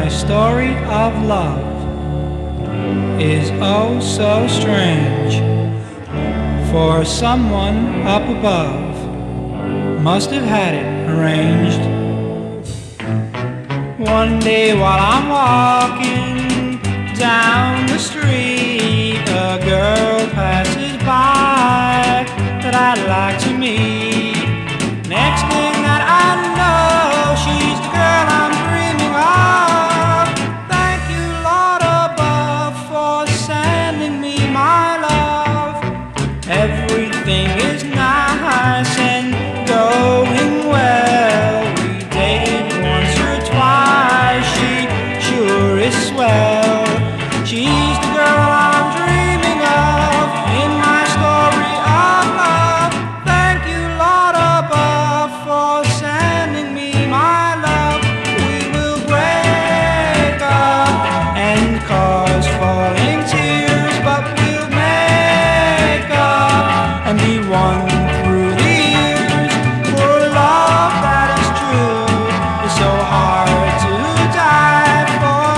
My story of love is oh so strange, for someone up above must have had it arranged. One day while I'm walking down the street, a girl passes by that I'd like to meet. Next thing that I know, she's the girl I'm dreaming of. Thank you, Lord above, for sending me my love. Everything is nice and going well. We dated once or twice, she sure is swell. She's the girl I'm dreaming of in my story of love. Thank you, Lord above, for sending me my love. We will break up and cause falling tears, but we'll make up and be one through the years. For love that is true is so hard to die for.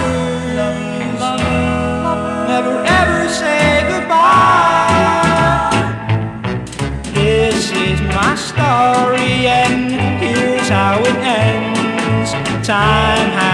Lovers never ever say goodbye. This is my story and here's how it ends. Time